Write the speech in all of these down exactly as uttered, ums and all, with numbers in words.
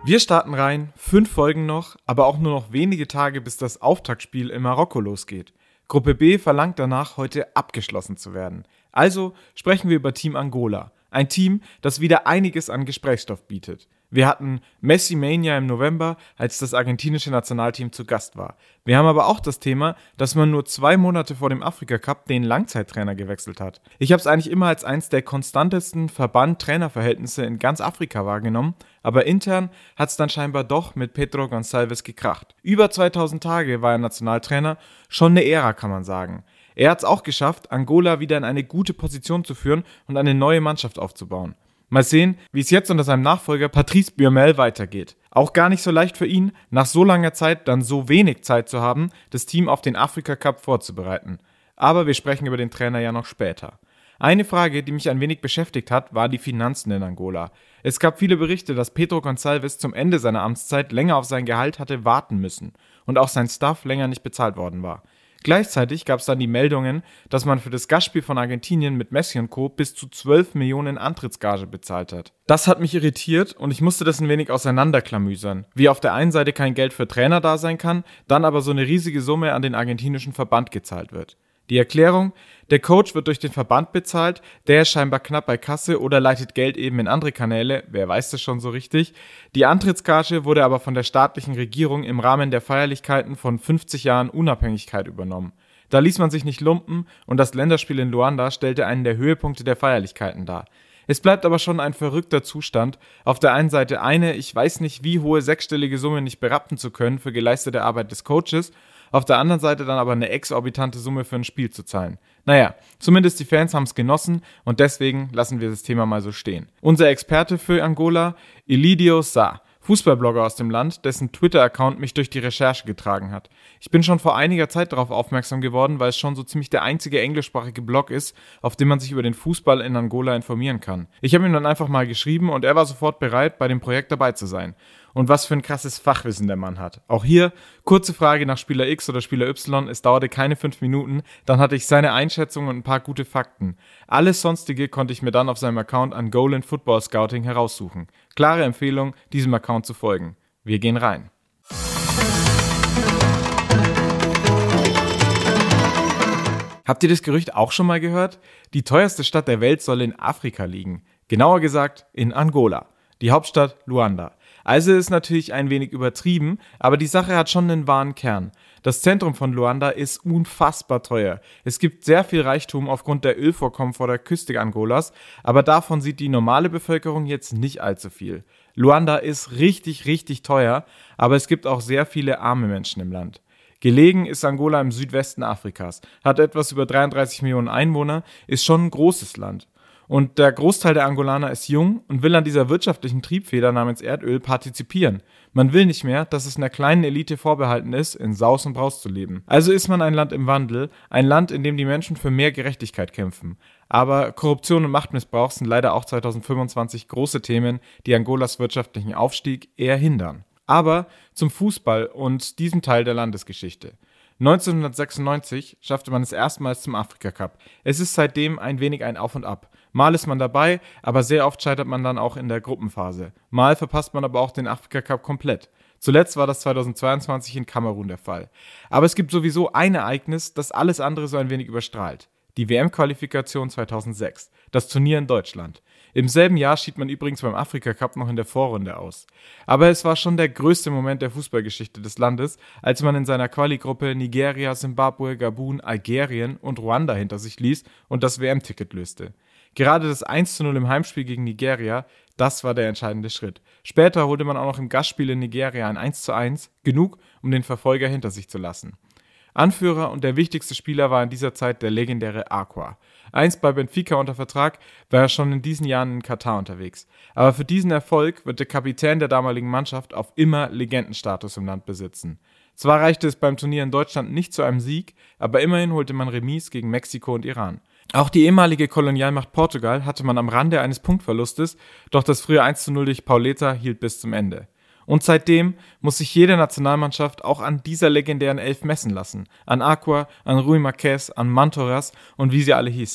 Wir starten rein, fünf Folgen noch, aber auch nur noch wenige Tage, bis das Auftaktspiel in Marokko losgeht. Gruppe B verlangt danach, heute abgeschlossen zu werden. Also sprechen wir über Team Angola. Ein Team, das wieder einiges an Gesprächsstoff bietet. Wir hatten Messi-Mania im November, als das argentinische Nationalteam zu Gast war. Wir haben aber auch das Thema, dass man nur zwei Monate vor dem Afrika-Cup den Langzeittrainer gewechselt hat. Ich habe es eigentlich immer als eins der konstantesten Verband-Trainer-Verhältnisse in ganz Afrika wahrgenommen, aber intern hat es dann scheinbar doch mit Pedro Gonçalves gekracht. Über zweitausend Tage war er Nationaltrainer, schon eine Ära, kann man sagen. Er hat es auch geschafft, Angola wieder in eine gute Position zu führen und eine neue Mannschaft aufzubauen. Mal sehen, wie es jetzt unter seinem Nachfolger Patrice Biomel weitergeht. Auch gar nicht so leicht für ihn, nach so langer Zeit dann so wenig Zeit zu haben, das Team auf den Afrika-Cup vorzubereiten. Aber wir sprechen über den Trainer ja noch später. Eine Frage, die mich ein wenig beschäftigt hat, war die Finanzen in Angola. Es gab viele Berichte, dass Pedro Gonçalves zum Ende seiner Amtszeit länger auf sein Gehalt hatte warten müssen und auch sein Staff länger nicht bezahlt worden war. Gleichzeitig gab es dann die Meldungen, dass man für das Gastspiel von Argentinien mit Messi und Co. bis zu zwölf Millionen Antrittsgage bezahlt hat. Das hat mich irritiert und ich musste das ein wenig auseinanderklamüsern. Wie auf der einen Seite kein Geld für Trainer da sein kann, dann aber so eine riesige Summe an den argentinischen Verband gezahlt wird. Die Erklärung: Der Coach wird durch den Verband bezahlt, der ist scheinbar knapp bei Kasse oder leitet Geld eben in andere Kanäle, wer weiß das schon so richtig. Die Antrittsgage wurde aber von der staatlichen Regierung im Rahmen der Feierlichkeiten von fünfzig Jahren Unabhängigkeit übernommen. Da ließ man sich nicht lumpen und das Länderspiel in Luanda stellte einen der Höhepunkte der Feierlichkeiten dar. Es bleibt aber schon ein verrückter Zustand, auf der einen Seite eine, ich weiß nicht wie hohe sechsstellige Summe nicht berappen zu können für geleistete Arbeit des Coaches, auf der anderen Seite dann aber eine exorbitante Summe für ein Spiel zu zahlen. Naja, zumindest die Fans haben es genossen und deswegen lassen wir das Thema mal so stehen. Unser Experte für Angola, Elidio Sá, Fußballblogger aus dem Land, dessen Twitter-Account mich durch die Recherche getragen hat. Ich bin schon vor einiger Zeit darauf aufmerksam geworden, weil es schon so ziemlich der einzige englischsprachige Blog ist, auf dem man sich über den Fußball in Angola informieren kann. Ich habe ihm dann einfach mal geschrieben und er war sofort bereit, bei dem Projekt dabei zu sein. Und was für ein krasses Fachwissen der Mann hat. Auch hier, kurze Frage nach Spieler X oder Spieler Y, es dauerte keine fünf Minuten, dann hatte ich seine Einschätzung und ein paar gute Fakten. Alles Sonstige konnte ich mir dann auf seinem Account an Goal and Football Scouting heraussuchen. Klare Empfehlung, diesem Account zu folgen. Wir gehen rein. Habt ihr das Gerücht auch schon mal gehört? Die teuerste Stadt der Welt soll in Afrika liegen. Genauer gesagt in Angola. Die Hauptstadt Luanda. Also ist natürlich ein wenig übertrieben, aber die Sache hat schon einen wahren Kern. Das Zentrum von Luanda ist unfassbar teuer. Es gibt sehr viel Reichtum aufgrund der Ölvorkommen vor der Küste Angolas, aber davon sieht die normale Bevölkerung jetzt nicht allzu viel. Luanda ist richtig, richtig teuer, aber es gibt auch sehr viele arme Menschen im Land. Gelegen ist Angola im Südwesten Afrikas, hat etwas über dreiunddreißig Millionen Einwohner, ist schon ein großes Land. Und der Großteil der Angolaner ist jung und will an dieser wirtschaftlichen Triebfeder namens Erdöl partizipieren. Man will nicht mehr, dass es einer kleinen Elite vorbehalten ist, in Saus und Braus zu leben. Also ist man ein Land im Wandel, ein Land, in dem die Menschen für mehr Gerechtigkeit kämpfen. Aber Korruption und Machtmissbrauch sind leider auch zweitausendfünfundzwanzig große Themen, die Angolas wirtschaftlichen Aufstieg eher hindern. Aber zum Fußball und diesem Teil der Landesgeschichte. neunzehnhundertsechsundneunzig schaffte man es erstmals zum Afrika-Cup. Es ist seitdem ein wenig ein Auf und Ab. Mal ist man dabei, aber sehr oft scheitert man dann auch in der Gruppenphase. Mal verpasst man aber auch den Afrika-Cup komplett. Zuletzt war das zweitausendzweiundzwanzig in Kamerun der Fall. Aber es gibt sowieso ein Ereignis, das alles andere so ein wenig überstrahlt. Die W M-Qualifikation zweitausendsechs, das Turnier in Deutschland. Im selben Jahr schied man übrigens beim Afrika-Cup noch in der Vorrunde aus. Aber es war schon der größte Moment der Fußballgeschichte des Landes, als man in seiner Quali-Gruppe Nigeria, Zimbabwe, Gabun, Algerien und Ruanda hinter sich ließ und das W M-Ticket löste. Gerade das eins zu null im Heimspiel gegen Nigeria, das war der entscheidende Schritt. Später holte man auch noch im Gastspiel in Nigeria ein eins zu eins, genug, um den Verfolger hinter sich zu lassen. Anführer und der wichtigste Spieler war in dieser Zeit der legendäre Aqua. Einst bei Benfica unter Vertrag, war er schon in diesen Jahren in Katar unterwegs. Aber für diesen Erfolg wird der Kapitän der damaligen Mannschaft auf immer Legendenstatus im Land besitzen. Zwar reichte es beim Turnier in Deutschland nicht zu einem Sieg, aber immerhin holte man Remis gegen Mexiko und Iran. Auch die ehemalige Kolonialmacht Portugal hatte man am Rande eines Punktverlustes, doch das frühe eins zu null durch Pauleta hielt bis zum Ende. Und seitdem muss sich jede Nationalmannschaft auch an dieser legendären Elf messen lassen. An Aqua, an Rui Marquez, an Mantoras und wie sie alle hießen.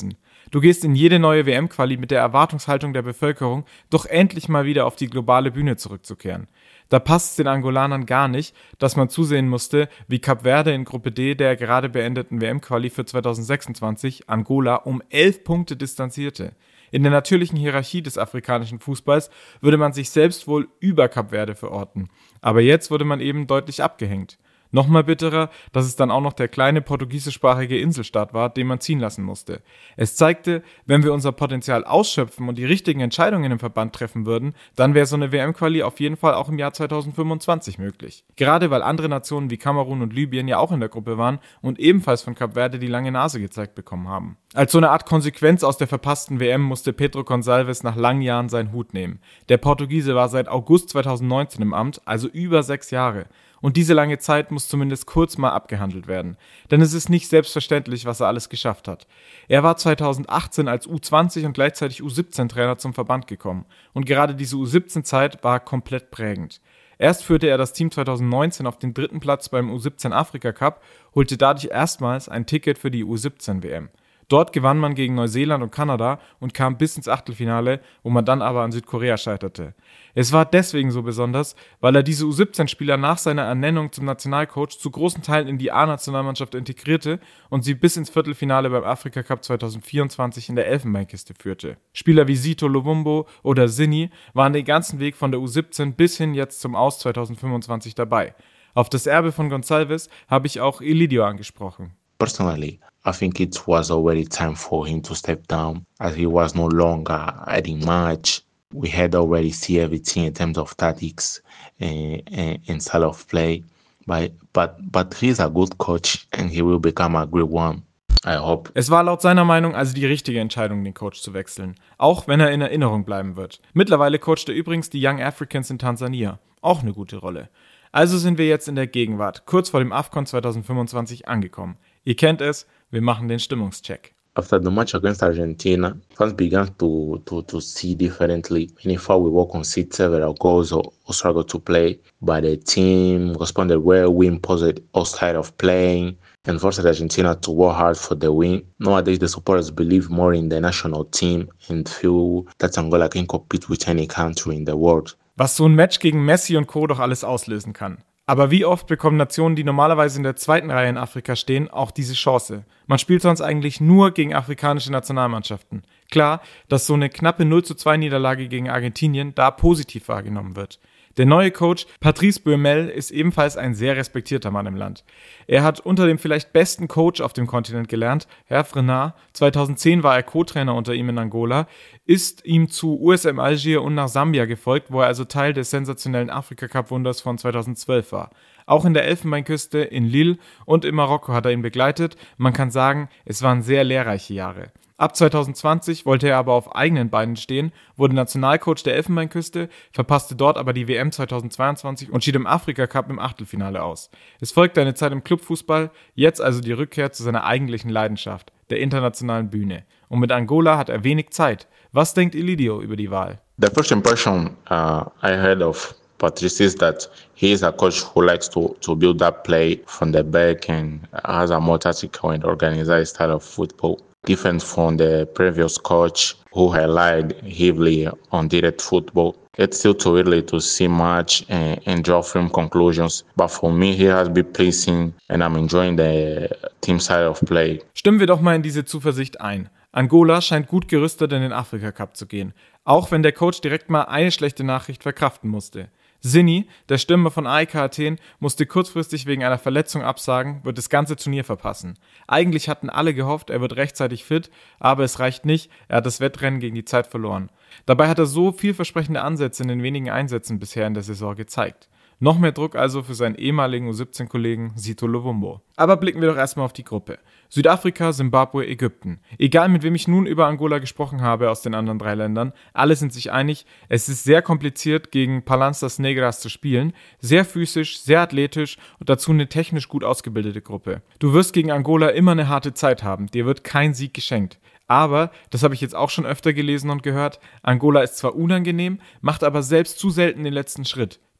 Du gehst in jede neue W M-Quali mit der Erwartungshaltung der Bevölkerung, doch endlich mal wieder auf die globale Bühne zurückzukehren. Da passt es den Angolanern gar nicht, dass man zusehen musste, wie Kap Verde in Gruppe D der gerade beendeten W M-Quali für zwanzig sechsundzwanzig Angola um elf Punkte distanzierte. In der natürlichen Hierarchie des afrikanischen Fußballs würde man sich selbst wohl über Kap Verde verorten. Aber jetzt wurde man eben deutlich abgehängt. Nochmal bitterer, dass es dann auch noch der kleine portugiesischsprachige Inselstaat war, den man ziehen lassen musste. Es zeigte, wenn wir unser Potenzial ausschöpfen und die richtigen Entscheidungen im Verband treffen würden, dann wäre so eine W M-Quali auf jeden Fall auch im Jahr zwanzig fünfundzwanzig möglich. Gerade weil andere Nationen wie Kamerun und Libyen ja auch in der Gruppe waren und ebenfalls von Kap Verde die lange Nase gezeigt bekommen haben. Als so eine Art Konsequenz aus der verpassten W M musste Pedro Gonçalves nach langen Jahren seinen Hut nehmen. Der Portugiese war seit August zweitausendneunzehn im Amt, also über sechs Jahre. Und diese lange Zeit muss zumindest kurz mal abgehandelt werden. Denn es ist nicht selbstverständlich, was er alles geschafft hat. Er war zweitausendachtzehn als U zwanzig und gleichzeitig U siebzehn Trainer zum Verband gekommen. Und gerade diese U siebzehn Zeit war komplett prägend. Erst führte er das Team zweitausendneunzehn auf den dritten Platz beim U siebzehn Afrika Cup, holte dadurch erstmals ein Ticket für die U siebzehn W M. Dort gewann man gegen Neuseeland und Kanada und kam bis ins Achtelfinale, wo man dann aber an Südkorea scheiterte. Es war deswegen so besonders, weil er diese U siebzehn-Spieler nach seiner Ernennung zum Nationalcoach zu großen Teilen in die A-Nationalmannschaft integrierte und sie bis ins Viertelfinale beim Afrika Cup zwanzig vierundzwanzig in der Elfenbeinkiste führte. Spieler wie Sito Luvumbo oder Zinni waren den ganzen Weg von der U siebzehn bis hin jetzt zum Aus zwanzig fünfundzwanzig dabei. Auf das Erbe von Gonçalves habe ich auch Elidio angesprochen. Personally, I think it was already time for him to step down, as he was no longer adding much. We had already seen everything in terms of tactics and, and, and style of play, but, but, but he's a good coach and he will become a great one. I hope. Es war laut seiner Meinung also die richtige Entscheidung, den Coach zu wechseln, auch wenn er in Erinnerung bleiben wird. Mittlerweile coacht er übrigens die Young Africans in Tansania, auch eine gute Rolle. Also sind wir jetzt in der Gegenwart, kurz vor dem AFCON zwanzig fünfundzwanzig angekommen. Ihr kennt es, wir machen den Stimmungscheck. After the match against Argentina, fans began to, to, to see differently. Many thought we were concede several goals or, or struggle to play, but the team responded well. We imposed our style of playing and forced Argentina to work hard for the win. Nowadays, the supporters believe more in the national team and feel that Angola can compete with any country in the world. Was so ein Match gegen Messi und Co. doch alles auslösen kann. Aber wie oft bekommen Nationen, die normalerweise in der zweiten Reihe in Afrika stehen, auch diese Chance? Man spielt sonst eigentlich nur gegen afrikanische Nationalmannschaften. Klar, dass so eine knappe null zu zwei Niederlage gegen Argentinien da positiv wahrgenommen wird. Der neue Coach Patrice Baumel ist ebenfalls ein sehr respektierter Mann im Land. Er hat unter dem vielleicht besten Coach auf dem Kontinent gelernt, Hervé Renard. zweitausendzehn war er Co-Trainer unter ihm in Angola, ist ihm zu U S M Algier und nach Sambia gefolgt, wo er also Teil des sensationellen Afrika-Cup-Wunders von zweitausendzwölf war. Auch in der Elfenbeinküste, in Lille und in Marokko hat er ihn begleitet. Man kann sagen, es waren sehr lehrreiche Jahre. Ab zwanzig zwanzig wollte er aber auf eigenen Beinen stehen, wurde Nationalcoach der Elfenbeinküste, verpasste dort aber die W M zweitausendzweiundzwanzig und schied im Afrika-Cup im Achtelfinale aus. Es folgte eine Zeit im Clubfußball, jetzt also die Rückkehr zu seiner eigentlichen Leidenschaft, der internationalen Bühne. Und mit Angola hat er wenig Zeit. Was denkt Elidio über die Wahl? The first impression uh, I heard of Patrice is that he is a coach who likes to, to build up play from the back and has a more tactical and organized style of football. Different from the previous coach who relied heavily on direct football. It's still too early to see much and, and draw firm conclusions, but for me he has been pleasing and I'm enjoying the team style of play. Stimmen wir doch mal in diese Zuversicht ein. Angola scheint gut gerüstet in den Afrika-Cup zu gehen, auch wenn der Coach direkt mal eine schlechte Nachricht verkraften musste. Zinni, der Stürmer von A E K Athen, musste kurzfristig wegen einer Verletzung absagen, wird das ganze Turnier verpassen. Eigentlich hatten alle gehofft, er wird rechtzeitig fit, aber es reicht nicht, er hat das Wettrennen gegen die Zeit verloren. Dabei hat er so vielversprechende Ansätze in den wenigen Einsätzen bisher in der Saison gezeigt. Noch mehr Druck also für seinen ehemaligen U siebzehn-Kollegen Sito Luvumbo. Aber blicken wir doch erstmal auf die Gruppe. Südafrika, Simbabwe, Ägypten. Egal mit wem ich nun über Angola gesprochen habe aus den anderen drei Ländern, alle sind sich einig, es ist sehr kompliziert gegen Palanças Negras zu spielen, sehr physisch, sehr athletisch und dazu eine technisch gut ausgebildete Gruppe. Du wirst gegen Angola immer eine harte Zeit haben, dir wird kein Sieg geschenkt. Aber, das habe ich jetzt auch schon öfter gelesen und gehört, Angola ist zwar unangenehm, macht aber selbst zu selten den letzten Schritt.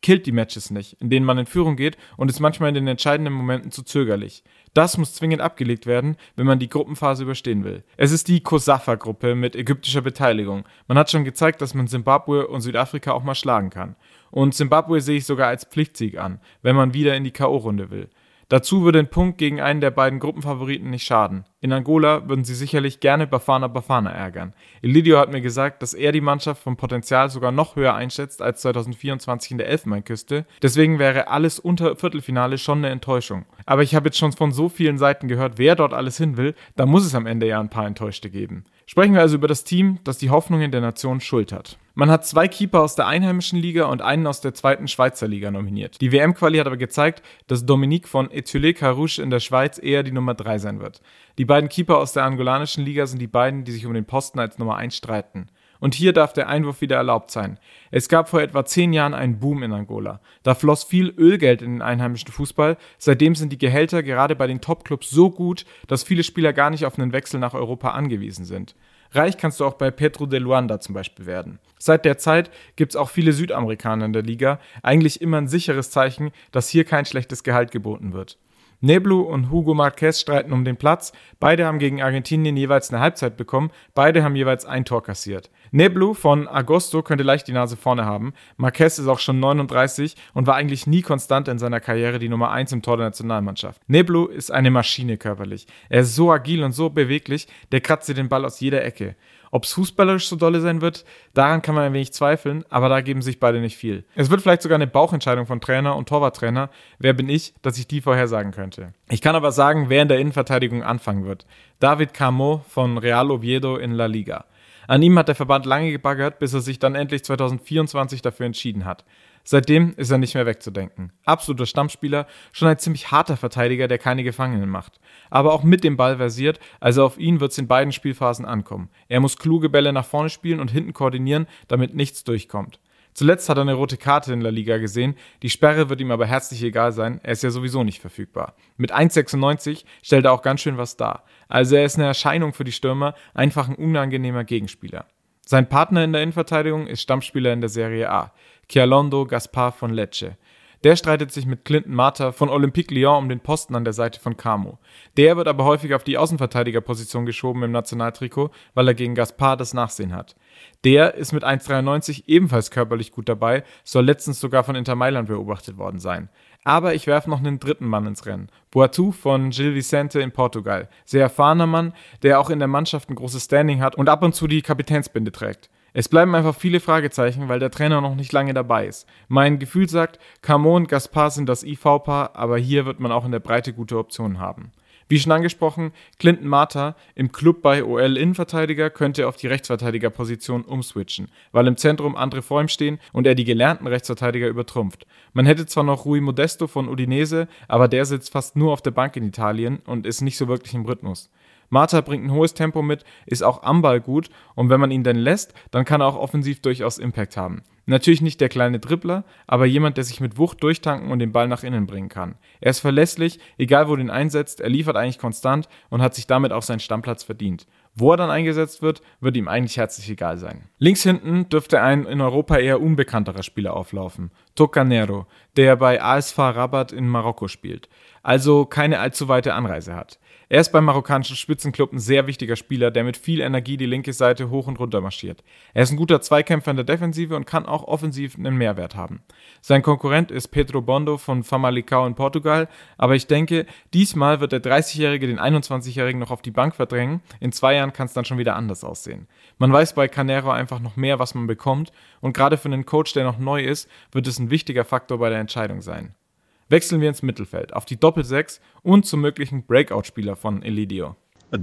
killt die Matches nicht, in denen man in Führung geht und ist manchmal in den entscheidenden Momenten zu zögerlich. Das muss zwingend abgelegt werden, wenn man die Gruppenphase überstehen will. Es ist die COSAFA-Gruppe mit ägyptischer Beteiligung. Man hat schon gezeigt, dass man Simbabwe und Südafrika auch mal schlagen kann. Und Simbabwe sehe ich sogar als Pflichtsieg an, wenn man wieder in die K O-Runde will. Dazu würde ein Punkt gegen einen der beiden Gruppenfavoriten nicht schaden. In Angola würden sie sicherlich gerne Bafana Bafana ärgern. Ilidio hat mir gesagt, dass er die Mannschaft vom Potenzial sogar noch höher einschätzt als zwanzig vierundzwanzig in der Elfenbeinküste. Deswegen wäre alles unter Viertelfinale schon eine Enttäuschung. Aber ich habe jetzt schon von so vielen Seiten gehört, wer dort alles hin will, da muss es am Ende ja ein paar Enttäuschte geben. Sprechen wir also über das Team, das die Hoffnungen der Nation schultert. Man hat zwei Keeper aus der einheimischen Liga und einen aus der zweiten Schweizer Liga nominiert. Die W M-Quali hat aber gezeigt, dass Dominique von Étulé-Carouche in der Schweiz eher die Nummer drei sein wird. Die beiden Keeper aus der angolanischen Liga sind die beiden, die sich um den Posten als Nummer eins streiten. Und hier darf der Einwurf wieder erlaubt sein. Es gab vor etwa zehn Jahren einen Boom in Angola. Da floss viel Ölgeld in den einheimischen Fußball. Seitdem sind die Gehälter gerade bei den Topclubs so gut, dass viele Spieler gar nicht auf einen Wechsel nach Europa angewiesen sind. Reich kannst du auch bei Petro de Luanda zum Beispiel werden. Seit der Zeit gibt es auch viele Südamerikaner in der Liga. Eigentlich immer ein sicheres Zeichen, dass hier kein schlechtes Gehalt geboten wird. Neblu und Hugo Marquez streiten um den Platz. Beide haben gegen Argentinien jeweils eine Halbzeit bekommen. Beide haben jeweils ein Tor kassiert. Neblu von Agosto könnte leicht die Nase vorne haben. Marquez ist auch schon neununddreißig und war eigentlich nie konstant in seiner Karriere die Nummer eins im Tor der Nationalmannschaft. Neblu ist eine Maschine körperlich. Er ist so agil und so beweglich, der kratzt dir den Ball aus jeder Ecke. Ob es fußballerisch so dolle sein wird, daran kann man ein wenig zweifeln, aber da geben sich beide nicht viel. Es wird vielleicht sogar eine Bauchentscheidung von Trainer und Torwarttrainer. Wer bin ich, dass ich die vorhersagen könnte? Ich kann aber sagen, wer in der Innenverteidigung anfangen wird. David Carmo von Real Oviedo in La Liga. An ihm hat der Verband lange gebaggert, bis er sich dann endlich zwanzig vierundzwanzig dafür entschieden hat. Seitdem ist er nicht mehr wegzudenken. Absoluter Stammspieler, schon ein ziemlich harter Verteidiger, der keine Gefangenen macht. Aber auch mit dem Ball versiert, also auf ihn wird es in beiden Spielphasen ankommen. Er muss kluge Bälle nach vorne spielen und hinten koordinieren, damit nichts durchkommt. Zuletzt hat er eine rote Karte in La Liga gesehen, die Sperre wird ihm aber herzlich egal sein, er ist ja sowieso nicht verfügbar. Mit eins Komma sechsundneunzig stellt er auch ganz schön was dar. Also er ist eine Erscheinung für die Stürmer, einfach ein unangenehmer Gegenspieler. Sein Partner in der Innenverteidigung ist Stammspieler in der Serie A, Chialondo Gaspar von Lecce. Der streitet sich mit Clinton Mata von Olympique Lyon um den Posten an der Seite von Carmo. Der wird aber häufig auf die Außenverteidigerposition geschoben im Nationaltrikot, weil er gegen Gaspar das Nachsehen hat. Der ist mit eins Komma dreiundneunzig ebenfalls körperlich gut dabei, soll letztens sogar von Inter Mailand beobachtet worden sein. Aber ich werfe noch einen dritten Mann ins Rennen. Boatu von Gil Vicente in Portugal. Sehr erfahrener Mann, der auch in der Mannschaft ein großes Standing hat und ab und zu die Kapitänsbinde trägt. Es bleiben einfach viele Fragezeichen, weil der Trainer noch nicht lange dabei ist. Mein Gefühl sagt, Carmo und Gaspar sind das I V-Paar, aber hier wird man auch in der Breite gute Optionen haben. Wie schon angesprochen, Clinton Mata im Club bei O L Innenverteidiger könnte auf die Rechtsverteidigerposition umswitchen, weil im Zentrum andere vor ihm stehen und er die gelernten Rechtsverteidiger übertrumpft. Man hätte zwar noch Rui Modesto von Udinese, aber der sitzt fast nur auf der Bank in Italien und ist nicht so wirklich im Rhythmus. Mata bringt ein hohes Tempo mit, ist auch am Ball gut und wenn man ihn denn lässt, dann kann er auch offensiv durchaus Impact haben. Natürlich nicht der kleine Dribbler, aber jemand, der sich mit Wucht durchtanken und den Ball nach innen bringen kann. Er ist verlässlich, egal wo du ihn einsetzt, er liefert eigentlich konstant und hat sich damit auch seinen Stammplatz verdient. Wo er dann eingesetzt wird, wird ihm eigentlich herzlich egal sein. Links hinten dürfte ein in Europa eher unbekannterer Spieler auflaufen. Tocanero, der bei A S F Rabat in Marokko spielt, also keine allzu weite Anreise hat. Er ist beim marokkanischen Spitzenclub ein sehr wichtiger Spieler, der mit viel Energie die linke Seite hoch und runter marschiert. Er ist ein guter Zweikämpfer in der Defensive und kann auch offensiv einen Mehrwert haben. Sein Konkurrent ist Pedro Bondo von Famalicão in Portugal, aber ich denke, diesmal wird der dreißigjährige den einundzwanzigjährigen noch auf die Bank verdrängen. In zwei Jahren kann es dann schon wieder anders aussehen. Man weiß bei Carneiro einfach noch mehr, was man bekommt und gerade für einen Coach, der noch neu ist, wird es ein wichtiger Faktor bei der Entscheidung sein. Wechseln wir ins Mittelfeld, auf die Doppelsechs und zum möglichen Breakout-Spieler von Ilidio.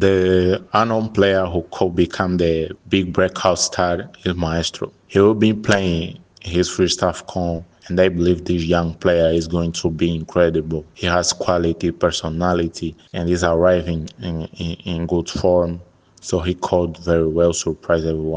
The unknown player who could become the big breakout star is Maestro. He will be playing his first AFCON and I believe this young player is going to be incredible. He has quality, personality and is arriving in, in, in good form, so he could very well surprise everyone.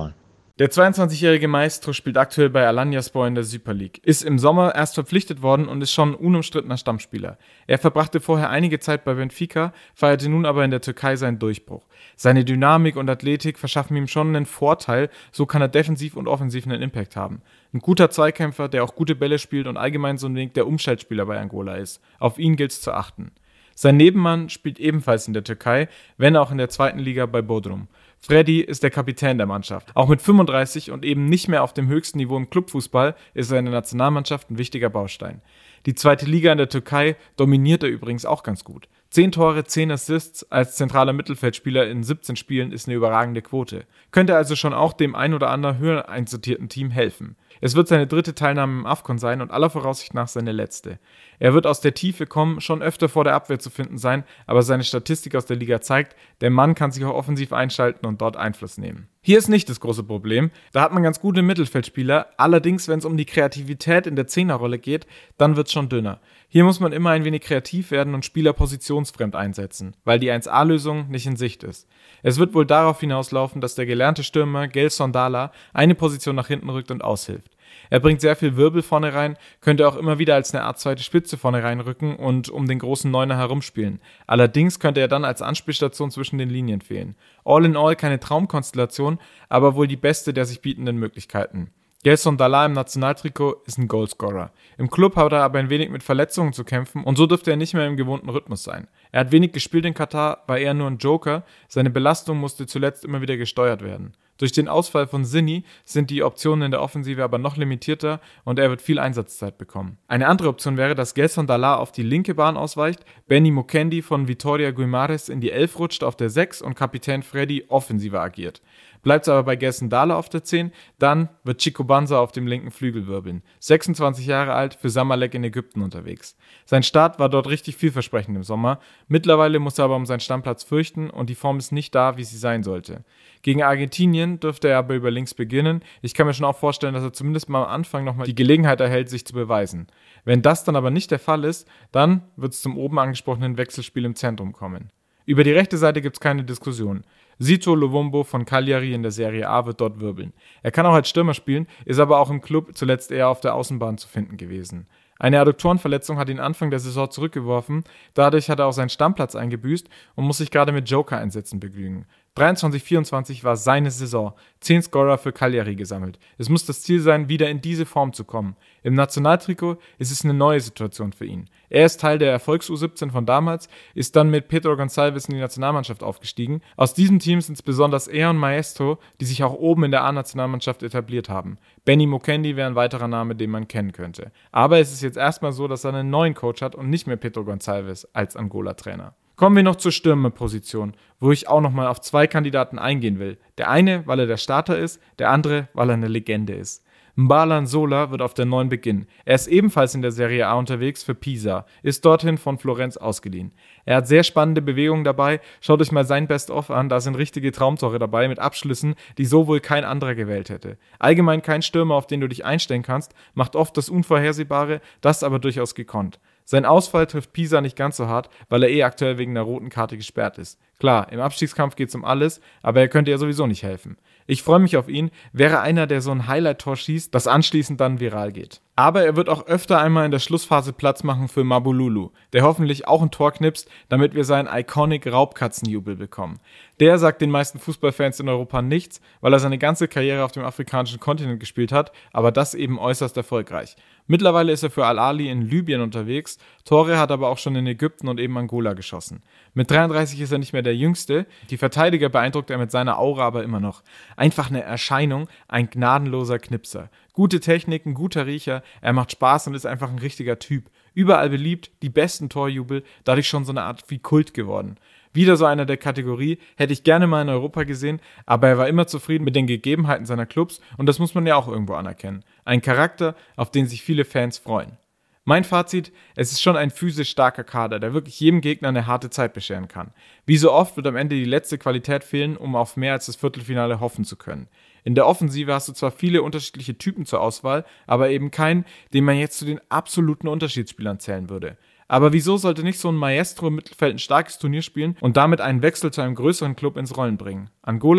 Der zweiundzwanzigjährige Maestro spielt aktuell bei Alanyaspor in der Super League, ist im Sommer erst verpflichtet worden und ist schon ein unumstrittener Stammspieler. Er verbrachte vorher einige Zeit bei Benfica, feierte nun aber in der Türkei seinen Durchbruch. Seine Dynamik und Athletik verschaffen ihm schon einen Vorteil, so kann er defensiv und offensiv einen Impact haben. Ein guter Zweikämpfer, der auch gute Bälle spielt und allgemein so ein wenig der Umschaltspieler bei Angola ist. Auf ihn gilt es zu achten. Sein Nebenmann spielt ebenfalls in der Türkei, wenn auch in der zweiten Liga bei Bodrum. Freddy ist der Kapitän der Mannschaft. Auch mit fünfunddreißig und eben nicht mehr auf dem höchsten Niveau im Clubfußball ist er in der Nationalmannschaft ein wichtiger Baustein. Die zweite Liga in der Türkei dominiert er übrigens auch ganz gut. Zehn Tore, zehn Assists als zentraler Mittelfeldspieler in siebzehn Spielen ist eine überragende Quote. Könnte also schon auch dem ein oder anderen höher einsortierten Team helfen. Es wird seine dritte Teilnahme im AFCON sein und aller Voraussicht nach seine letzte. Er wird aus der Tiefe kommen, schon öfter vor der Abwehr zu finden sein, aber seine Statistik aus der Liga zeigt, der Mann kann sich auch offensiv einschalten und dort Einfluss nehmen. Hier ist nicht das große Problem, da hat man ganz gute Mittelfeldspieler, allerdings wenn es um die Kreativität in der Zehnerrolle geht, dann wird es schon dünner. Hier muss man immer ein wenig kreativ werden und Spieler positionsfremd einsetzen, weil die eins A-Lösung nicht in Sicht ist. Es wird wohl darauf hinauslaufen, dass der gelernte Stürmer Gelson Dala eine Position nach hinten rückt und aushilft. Er bringt sehr viel Wirbel vorne rein, könnte auch immer wieder als eine Art zweite Spitze vorne reinrücken und um den großen Neuner herumspielen. Allerdings könnte er dann als Anspielstation zwischen den Linien fehlen. All in all keine Traumkonstellation, aber wohl die beste der sich bietenden Möglichkeiten. Gelson Dala im Nationaltrikot ist ein Goalscorer. Im Club hat er aber ein wenig mit Verletzungen zu kämpfen und so dürfte er nicht mehr im gewohnten Rhythmus sein. Er hat wenig gespielt in Katar, war eher nur ein Joker, seine Belastung musste zuletzt immer wieder gesteuert werden. Durch den Ausfall von Sinni sind die Optionen in der Offensive aber noch limitierter und er wird viel Einsatzzeit bekommen. Eine andere Option wäre, dass Gelson Dala auf die linke Bahn ausweicht, Benny Mukendi von Vitória Guimarães in die elf rutscht auf der sechs und Kapitän Freddy offensiver agiert. Bleibt es aber bei Gelson Dala auf der zehn, dann wird Chico Banza auf dem linken Flügel wirbeln. sechsundzwanzig Jahre alt, für Zamalek in Ägypten unterwegs. Sein Start war dort richtig vielversprechend im Sommer. Mittlerweile muss er aber um seinen Stammplatz fürchten und die Form ist nicht da, wie sie sein sollte. Gegen Argentinien dürfte er aber über links beginnen. Ich kann mir schon auch vorstellen, dass er zumindest mal am Anfang nochmal die Gelegenheit erhält, sich zu beweisen. Wenn das dann aber nicht der Fall ist, dann wird es zum oben angesprochenen Wechselspiel im Zentrum kommen. Über die rechte Seite gibt es keine Diskussion. Zito Luvumbo von Cagliari in der Serie A wird dort wirbeln. Er kann auch als Stürmer spielen, ist aber auch im Club zuletzt eher auf der Außenbahn zu finden gewesen. Eine Adduktorenverletzung hat ihn Anfang der Saison zurückgeworfen, dadurch hat er auch seinen Stammplatz eingebüßt und muss sich gerade mit Joker-Einsätzen begnügen. dreiundzwanzig vierundzwanzig war seine Saison, zehn Scorer für Cagliari gesammelt. Es muss das Ziel sein, wieder in diese Form zu kommen. Im Nationaltrikot ist es eine neue Situation für ihn. Er ist Teil der Erfolgs-U siebzehn von damals, ist dann mit Pedro Gonçalves in die Nationalmannschaft aufgestiegen. Aus diesem Team sind es besonders er und Maestro, die sich auch oben in der A-Nationalmannschaft etabliert haben. Benny Mukendi wäre ein weiterer Name, den man kennen könnte. Aber es ist jetzt erstmal so, dass er einen neuen Coach hat und nicht mehr Pedro Gonçalves als Angola-Trainer. Kommen wir noch zur Stürmerposition, wo ich auch nochmal auf zwei Kandidaten eingehen will. Der eine, weil er der Starter ist, der andere, weil er eine Legende ist. Mbala Nzola wird auf der neun beginnen. Er ist ebenfalls in der Serie A unterwegs für Pisa, ist dorthin von Florenz ausgeliehen. Er hat sehr spannende Bewegungen dabei, schaut euch mal sein Best-of an, da sind richtige Traumtore dabei mit Abschlüssen, die so wohl kein anderer gewählt hätte. Allgemein kein Stürmer, auf den du dich einstellen kannst, macht oft das Unvorhersehbare, das aber durchaus gekonnt. Sein Ausfall trifft Pisa nicht ganz so hart, weil er eh aktuell wegen einer roten Karte gesperrt ist. Klar, im Abstiegskampf geht es um alles, aber er könnte ja sowieso nicht helfen. Ich freue mich auf ihn, wäre einer, der so ein Highlight-Tor schießt, das anschließend dann viral geht. Aber er wird auch öfter einmal in der Schlussphase Platz machen für Mabululu, der hoffentlich auch ein Tor knipst, damit wir seinen iconic Raubkatzenjubel bekommen. Der sagt den meisten Fußballfans in Europa nichts, weil er seine ganze Karriere auf dem afrikanischen Kontinent gespielt hat, aber das eben äußerst erfolgreich. Mittlerweile ist er für Al-Ahly in Libyen unterwegs, Tore hat aber auch schon in Ägypten und eben Angola geschossen. Mit dreiunddreißig ist er nicht mehr der Jüngste, die Verteidiger beeindruckt er mit seiner Aura aber immer noch. Einfach eine Erscheinung, ein gnadenloser Knipser. Gute Technik, ein guter Riecher, er macht Spaß und ist einfach ein richtiger Typ. Überall beliebt, die besten Torjubel, dadurch schon so eine Art wie Kult geworden. Wieder so einer der Kategorie, hätte ich gerne mal in Europa gesehen, aber er war immer zufrieden mit den Gegebenheiten seiner Clubs und das muss man ja auch irgendwo anerkennen. Ein Charakter, auf den sich viele Fans freuen. Mein Fazit, es ist schon ein physisch starker Kader, der wirklich jedem Gegner eine harte Zeit bescheren kann. Wie so oft wird am Ende die letzte Qualität fehlen, um auf mehr als das Viertelfinale hoffen zu können. In der Offensive hast du zwar viele unterschiedliche Typen zur Auswahl, aber eben keinen, den man jetzt zu den absoluten Unterschiedsspielern zählen würde. Aber wieso sollte nicht so ein Maestro im Mittelfeld ein starkes Turnier spielen und damit einen Wechsel zu einem größeren Club ins Rollen bringen? Angola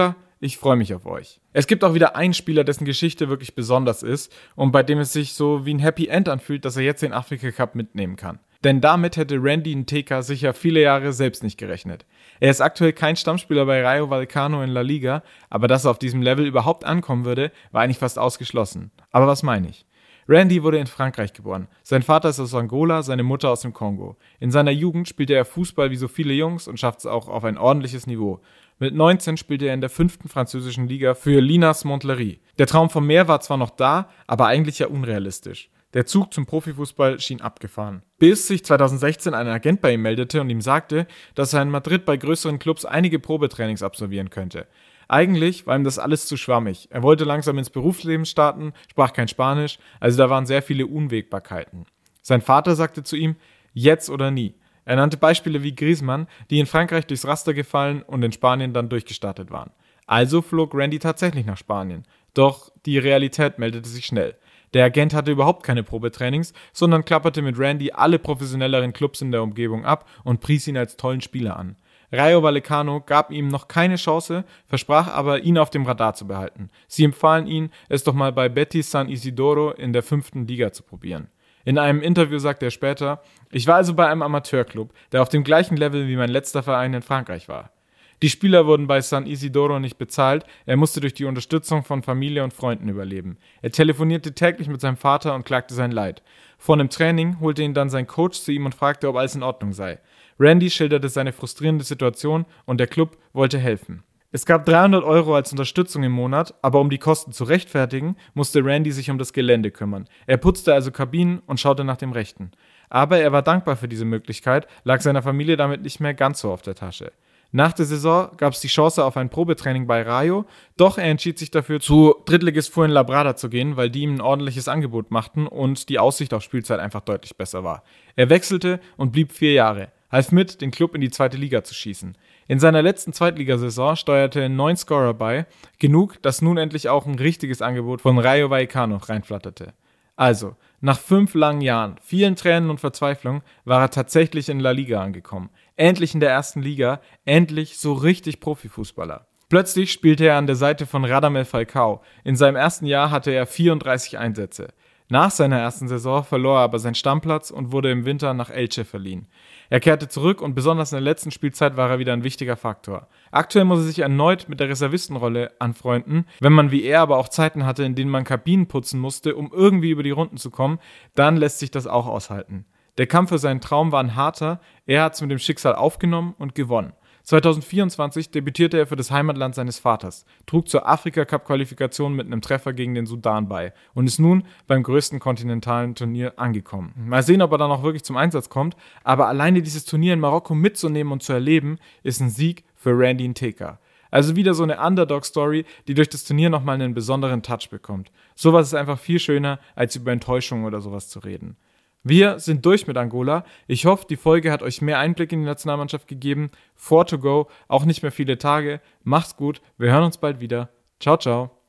ich freue mich auf euch. Es gibt auch wieder einen Spieler, dessen Geschichte wirklich besonders ist und bei dem es sich so wie ein Happy End anfühlt, dass er jetzt den Afrika Cup mitnehmen kann. Denn damit hätte Randy Nteka sicher viele Jahre selbst nicht gerechnet. Er ist aktuell kein Stammspieler bei Rayo Vallecano in La Liga, aber dass er auf diesem Level überhaupt ankommen würde, war eigentlich fast ausgeschlossen. Aber was meine ich? Randy wurde in Frankreich geboren. Sein Vater ist aus Angola, seine Mutter aus dem Kongo. In seiner Jugend spielte er Fußball wie so viele Jungs und schafft es auch auf ein ordentliches Niveau. Mit neunzehn spielte er in der fünften französischen Liga für Linas Montlhéry. Der Traum vom Meer war zwar noch da, aber eigentlich ja unrealistisch. Der Zug zum Profifußball schien abgefahren. Bis sich zweitausendsechzehn ein Agent bei ihm meldete und ihm sagte, dass er in Madrid bei größeren Clubs einige Probetrainings absolvieren könnte. Eigentlich war ihm das alles zu schwammig. Er wollte langsam ins Berufsleben starten, sprach kein Spanisch, also da waren sehr viele Unwägbarkeiten. Sein Vater sagte zu ihm, jetzt oder nie. Er nannte Beispiele wie Griezmann, die in Frankreich durchs Raster gefallen und in Spanien dann durchgestartet waren. Also flog Randy tatsächlich nach Spanien. Doch die Realität meldete sich schnell. Der Agent hatte überhaupt keine Probetrainings, sondern klapperte mit Randy alle professionelleren Clubs in der Umgebung ab und pries ihn als tollen Spieler an. Rayo Vallecano gab ihm noch keine Chance, versprach aber, ihn auf dem Radar zu behalten. Sie empfahlen ihn, es doch mal bei Betis San Isidoro in der fünften Liga zu probieren. In einem Interview sagte er später, ich war also bei einem Amateurclub, der auf dem gleichen Level wie mein letzter Verein in Frankreich war. Die Spieler wurden bei San Isidoro nicht bezahlt, er musste durch die Unterstützung von Familie und Freunden überleben. Er telefonierte täglich mit seinem Vater und klagte sein Leid. Vor einem Training holte ihn dann sein Coach zu ihm und fragte, ob alles in Ordnung sei. Randy schilderte seine frustrierende Situation und der Club wollte helfen. Es gab dreihundert Euro als Unterstützung im Monat, aber um die Kosten zu rechtfertigen, musste Randy sich um das Gelände kümmern. Er putzte also Kabinen und schaute nach dem Rechten. Aber er war dankbar für diese Möglichkeit, lag seiner Familie damit nicht mehr ganz so auf der Tasche. Nach der Saison gab es die Chance auf ein Probetraining bei Rayo, doch er entschied sich dafür, zu Drittligist Fuenlabrada zu gehen, weil die ihm ein ordentliches Angebot machten und die Aussicht auf Spielzeit einfach deutlich besser war. Er wechselte und blieb vier Jahre, half mit, den Club in die zweite Liga zu schießen. In seiner letzten Zweitligasaison steuerte er neun Scorer bei, genug, dass nun endlich auch ein richtiges Angebot von Rayo Vallecano reinflatterte. Also, nach fünf langen Jahren, vielen Tränen und Verzweiflung, war er tatsächlich in La Liga angekommen. Endlich in der ersten Liga, endlich so richtig Profifußballer. Plötzlich spielte er an der Seite von Radamel Falcao. In seinem ersten Jahr hatte er vierunddreißig Einsätze. Nach seiner ersten Saison verlor er aber seinen Stammplatz und wurde im Winter nach Elche verliehen. Er kehrte zurück und besonders in der letzten Spielzeit war er wieder ein wichtiger Faktor. Aktuell muss er sich erneut mit der Reservistenrolle anfreunden. Wenn man wie er aber auch Zeiten hatte, in denen man Kabinen putzen musste, um irgendwie über die Runden zu kommen, dann lässt sich das auch aushalten. Der Kampf für seinen Traum war ein harter, er hat es mit dem Schicksal aufgenommen und gewonnen. zweitausendvierundzwanzig debütierte er für das Heimatland seines Vaters, trug zur Afrika-Cup-Qualifikation mit einem Treffer gegen den Sudan bei und ist nun beim größten kontinentalen Turnier angekommen. Mal sehen, ob er dann auch wirklich zum Einsatz kommt, aber alleine dieses Turnier in Marokko mitzunehmen und zu erleben, ist ein Sieg für Randy Nteka. Also wieder so eine Underdog-Story, die durch das Turnier nochmal einen besonderen Touch bekommt. Sowas ist einfach viel schöner, als über Enttäuschung oder sowas zu reden. Wir sind durch mit Angola. Ich hoffe, die Folge hat euch mehr Einblick in die Nationalmannschaft gegeben. Four to go, auch nicht mehr viele Tage. Macht's gut, wir hören uns bald wieder. Ciao, ciao.